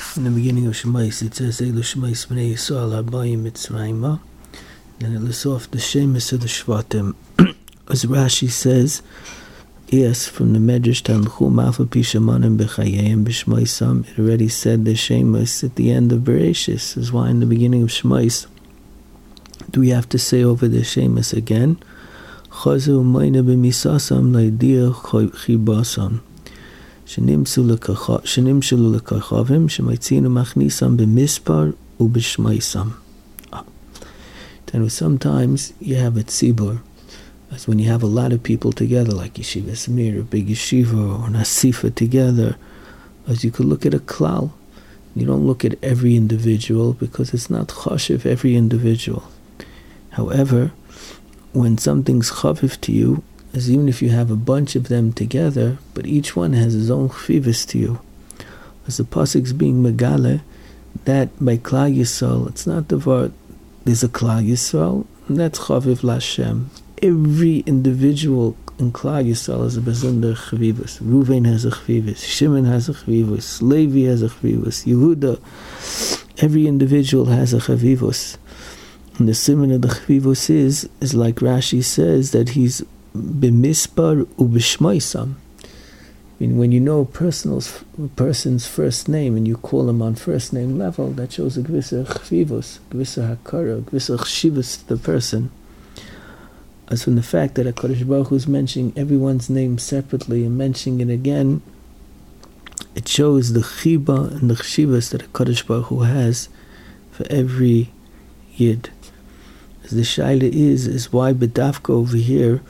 In the beginning of Shemais, it says, Eilu Shemais B'nei Yisrael Habayim Mitzrayimah. And it lists off the Shemus of the Shvatim. As Rashi says, yes, from the Medrash Tanchum, Alpha Pishamanim B'chayayim B'Shmaisam, it already said the Shemus at the end of Bereshis. Is why in the beginning of Shemais, do we have to say over the Shemus again? Chazu Mayne B'misasam L'idiyah Chibasam. Shenimshu lekachavim, shemaitzinu machnisam b'mispar u'b'shmaisam. Then sometimes you have a tzibur, as when you have a lot of people together, like Yeshiva Samir, or Big Yeshiva, or Nasifa together, as you could look at a klal. You don't look at every individual, because it's not chashiv every individual. However, when something's chaviv to you, as even if you have a bunch of them together, but each one has his own chivus to you. As the pasuk's being megale, that by Klal Yisrael, it's not the word, there's a Klal Yisrael, and that's chaviv l'Hashem. Every individual in Klal Yisrael has a bezunder chivus. Ruvain has a chivus, Shimon has a chivus, Levi has a chivus, Yehuda. Every individual has a chivus. And the simon of the chivus is like Rashi says, that he's b'mispar u'b'shmaisam. I mean, when you know a person's first name and you call him on first name level, that shows a gvisa chvivus, gvisa hakara, gvisa chshivus to the person. As from the fact that HaKadosh Baruch Hu is mentioning everyone's name separately and mentioning it again, it shows the chiba and the chshivus that HaKadosh Baruch Hu has for every yid. As the shaila is why bedavka over here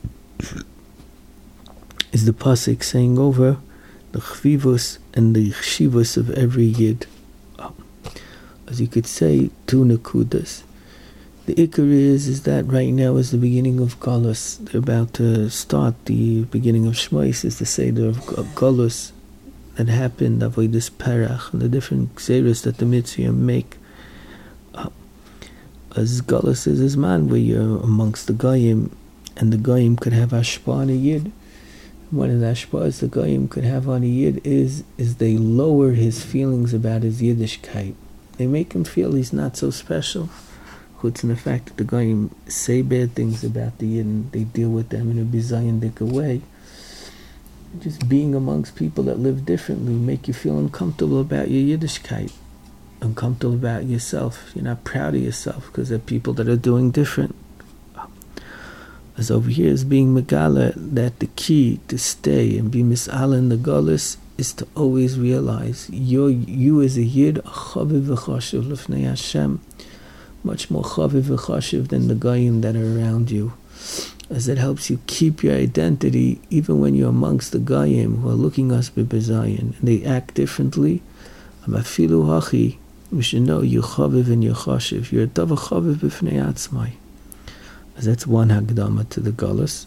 is the pasuk saying over the chvivus and the chshivus of every yid. As you could say, two nekudas. The ikar is that right now is the beginning of Galus. They're about to start the beginning of Shmais, is the Seder of Galus that happened, Avodas Perach, and the different Xeris that the Mitzvah make. As Galus is man, where you're amongst the Goyim, and the Goyim could have Ashpa on a Yid. One of the Ashpas the Goyim could have on a Yid is they lower his feelings about his Yiddishkeit. They make him feel he's not so special. Chutz in the fact that the Goyim say bad things about the Yid and they deal with them in a bizayandik way. Just being amongst people that live differently make you feel uncomfortable about your Yiddishkeit. Uncomfortable about yourself. You're not proud of yourself because there are people that are doing different. As over here is being megala, that the key to stay and be mis'ala in the galus is to always realize you as a yid, a chaviv v'chashiv l'fnei Hashem, much more chaviv v'chashiv than the goyim that are around you. As it helps you keep your identity even when you're amongst the goyim who are looking us b'bezayin and they act differently. Amafilu hachi, we should know you're chaviv and you're chashiv. You're a dava chaviv b'fnei atzmai. As that's one hakdama to the galus.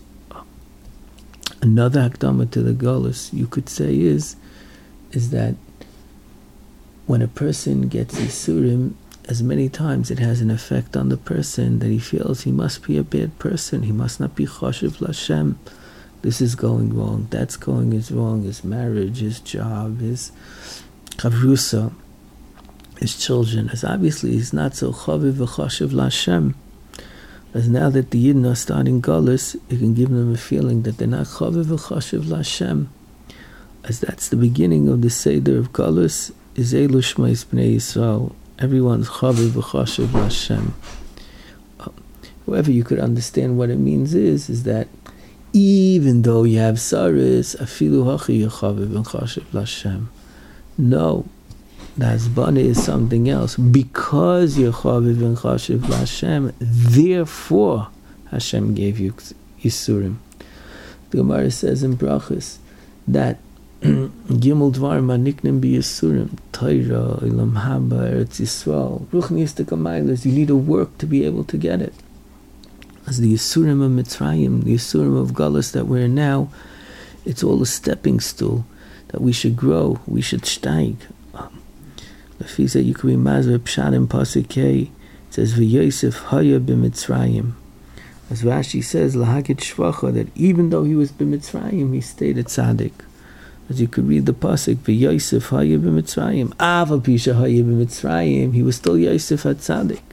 Another hakdama to the galus you could say is that when a person gets Yisurim, as many times it has an effect on the person that he feels he must be a bad person, he must not be chashiv l'Hashem. This is going wrong, that's going is wrong, his marriage, his job, his chavrusa, his children. As obviously he's not so chaviv v'chashiv l'Hashem. As now that the Yidden are starting Galus, it can give them a feeling that they're not chaviv v'chashiv l'Hashem. As that's the beginning of the Seder of Galus, is Eilu Shmais B'nei Yisrael. Everyone's chaviv v'chashiv l'Hashem. However, you could understand what it means is that even though you have saris, afilu hachi chaviv v'chashiv l'Hashem. No. The Hasbana is something else. Because you're chaviv and chashiv l'Hashem, therefore Hashem gave you Yisurim. The Gemara says in Brachos that Gimel Dvar Maniknim bi Yisurim, Torah, Ilam Haba, Eretz Yisrael, Ruchnistik Amaylas, you need to work to be able to get it. As the Yisurim of Mitzrayim, the Yisurim of Galus that we're in now, it's all a stepping stool that we should grow, we should steig. If he said you could be mazveh pshat in pasuk K, it says v'Yosef haya b'Mitzrayim. As Rashi says lahakit shvacha, that even though he was b'Mitzrayim, he stayed at tzaddik. As you could read the pasuk, v'Yosef haya b'Mitzrayim, aval pisha haya b'Mitzrayim, he was still Yosef HaTzadik.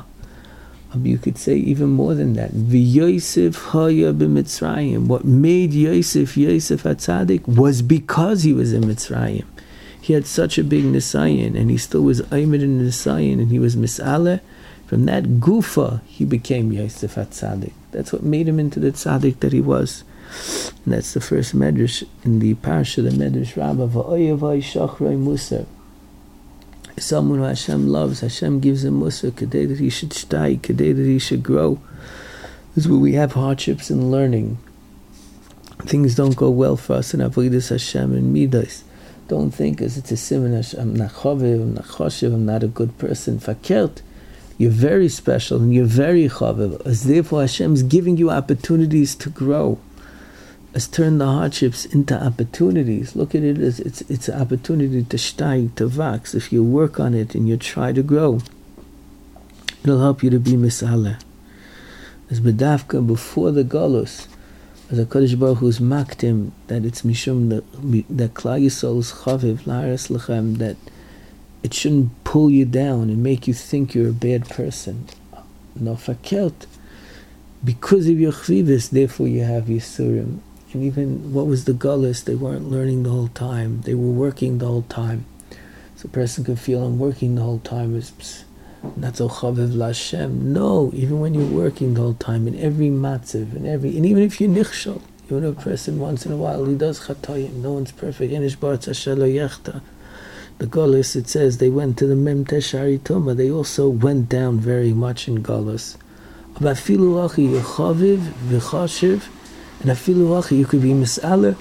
You could say even more than that. V'Yosef haya b'Mitzrayim. What made Yosef HaTzadik was because he was in Mitzrayim. He had such a big nisayin, and he still was aimed in the nisayin, and he was mis'aleh. From that gufa, he became Yosef HaTzadik. That's what made him into the tzaddik that he was. And that's the first medrash in the parsha, the medrash Rabbah, v'oyavai shachrei musar. Someone who Hashem loves, Hashem gives him musar, kadei that he should shtay, kadei that he should grow. This is where we have hardships in learning. Things don't go well for us in avodas Hashem and midas. Don't think as it's a simon, I'm not chaviv, I'm not choshev, I'm not a good person. Fakert, you're very special and you're very chaviv. As therefore Hashem is giving you opportunities to grow. As turn the hardships into opportunities. Look at it as it's an opportunity to steig, to wax. If you work on it and you try to grow, it'll help you to be misaleh. As bedavka before the galus, as a Kodesh Baruch Hu's maktim, that it's mishum that Klal Yisrael's chaviv la'aras lechem, that it shouldn't pull you down and make you think you're a bad person. No fakelt. Because of your chvivis, therefore you have yisurim. And even what was the gullus? They weren't learning the whole time. They were working the whole time. So a person could feel I'm working the whole time. It's not so chaviv l'Hashem. No, even when you're working the whole time, in every matziv, and even if you're nichshol, even a person once in a while he does chatayim. No one's perfect. Enish baratz asher lo yechta. The gullus, it says they went to the Mem Teshari Tumah. They also went down very much in gullus. But afilu achi yechaviv v'chashiv. And afilu achi, you could be mis'aleh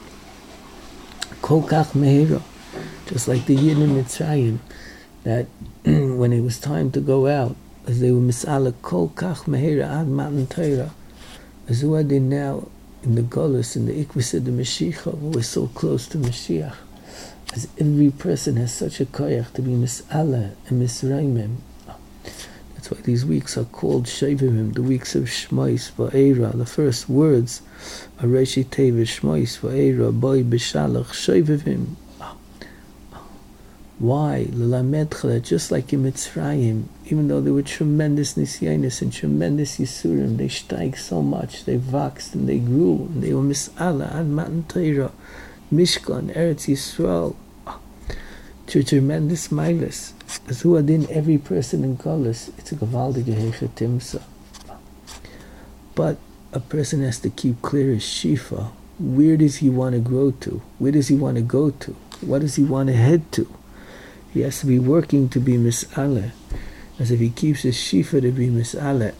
kol kach mehira, just like the Yid in Mitzrayim, that when it was time to go out, as they were mis'aleh kol kach mehira ad matan Torah, as who are they now in the Golus, in the Ikvus of the Mashiach, we're so close to Mashiach, as every person has such a koyach to be mis'aleh and misraimim. That's why these weeks are called Shavimim, the weeks of Shmois Va'era. The first words are Reshi Tevis Shmois Va'era Boy B'Shalach Shavimim. Why? L'lamedcha, just like in Mitzrayim, even though there were tremendous nisyanis and tremendous yisurim, they steig so much, they waxed and they grew, and they were mis'ala ad matan Torah, Mishkan, Eretz Yisrael, to tremendous milas. As who adin every person in Golis, it's a gavaldige heiche timsa. But a person has to keep clear his shifa. Where does he want to grow to? Where does he want to go to? What does he want to head to? He has to be working to be mis'aleh. As if he keeps his shifa to be mis'aleh,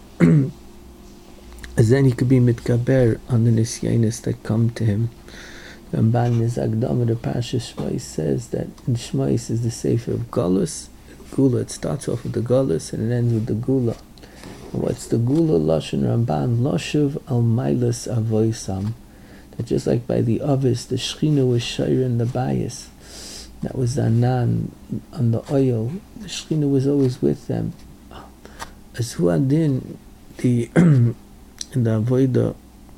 as then he could be mitkaber on the nisyanis that come to him. Ramban Nizagdama, the Parsha Shmois, says that in Shmois is the sefer of Golus, Gula. It starts off with the Golus and it ends with the Gula. And what's the Gula? Lashon Ramban, Loshuv al Mailas Avoisam. That just like by the Avis, the Shechina was Shaira in the Bayis. That was the Anan on the oil. The Shechina was always with them. As Huadin, the in the Avodah,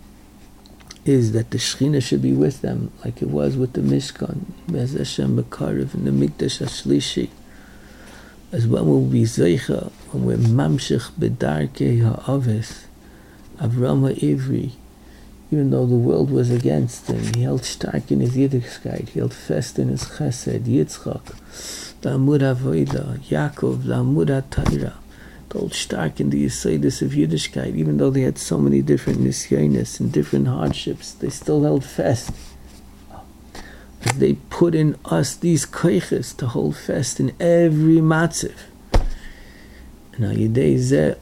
is that the Shechina should be with them, like it was with the Mishkan, Bez Hashem Mekariv, and the Mikdash HaShlishi. As when we'll be Zeicha, when we're Mamshech B'darkei Ha'avis, Avram Ha'ivri, even though the world was against him, he held stark in his Yiddishkeit, he held fast in his Chesed, Yitzchak, La'amud Avoida, Yaakov, La'amud HaTorah, held stark in the Yesodis of Yiddishkeit. Even though they had so many different nisyanis and different hardships, they still held fast. As they put in us these koiches to hold fast in every matziv. Now Yidei Zeh,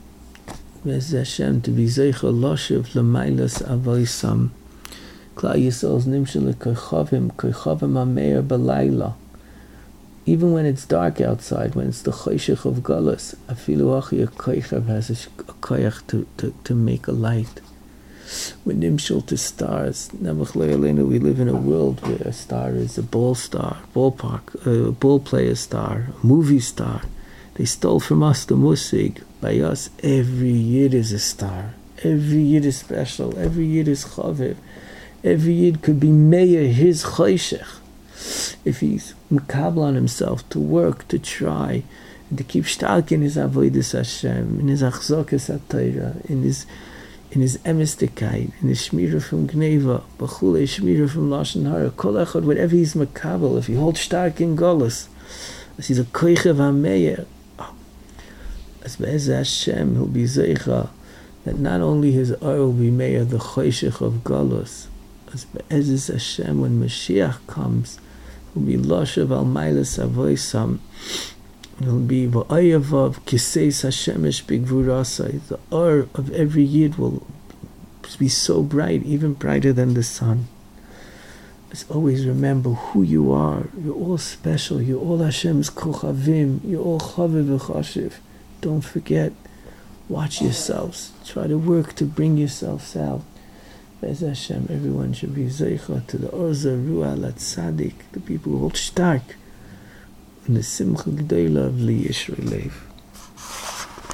Bez Hashem, to be Zeicha Loshev L'mailas Avoisam. Klal Yisrael's Nimshel Koichavim, Koichavim Ameir B'layla. Even when it's dark outside, when it's the choshech of Galus, afilu achi a koichav has a koyach to make a light. We're nimshul to stars. We live in a world where a star is a ball player star, a movie star. They stole from us the musig. By us, every yid is a star. Every yid is special. Every yid is chaviv. Every Yid could be Meir his Choshech. If he's Makabel on himself to work, to try, and to keep stark in his Avodas Hashem, in his Achzokas HaTorah, in his Emistikkeit, in his Shmira from Gneva, B'chule Shmira from Lashon Hara, Kol Echad, whatever he's Makabel, if he holds stark in Golus, as he's a Koichev HaMeir, as Be'ez Hashem, he'll be Zeicha, that not only his oil will be Meir, the Choshech of Golus, as Be'ez Hashem, when Mashiach comes, will be Loshav al Mailas Avoisam. It'll be V'ayavav Kiseis Hashemesh B'gvurasai. The or of every Yid will be so bright, even brighter than the sun. Let's always remember who you are. You're all special. You're all Hashem's Kochavim. You're all Chaviv v'Chashiv. Don't forget. Watch yourselves. Try to work to bring yourselves out. Be'ez Hashem, everyone should be Zeicha to the Or Zarua Latzadik, the people who hold stark in the Simcha G'dayla of Li Yisrael Lev.